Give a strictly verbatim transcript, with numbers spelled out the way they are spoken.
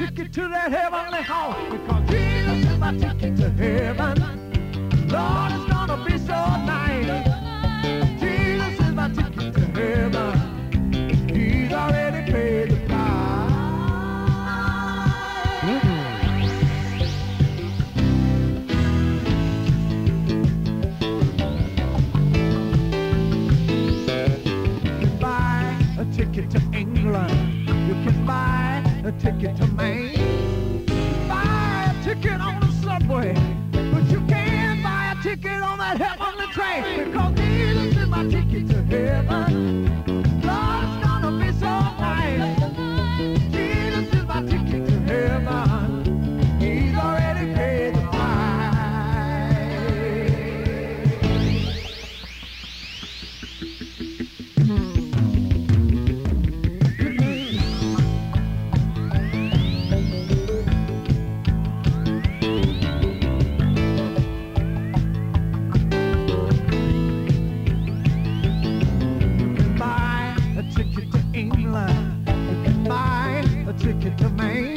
ticket to that heavenly home, because Jesus is my ticket to heaven. Lord, it's gonna be so nice. Jesus is my ticket to heaven. He's already paid the price. You can buy a ticket to England. You can buy a ticket to Maine. You can buy a ticket on the subway, but you can't buy a ticket on that heavenly train, because Jesus is my ticket to heaven. Lord, it's gonna be so nice. Jesus is my ticket to heaven. He's already paid the ticket to England, you can buy a ticket to Maine.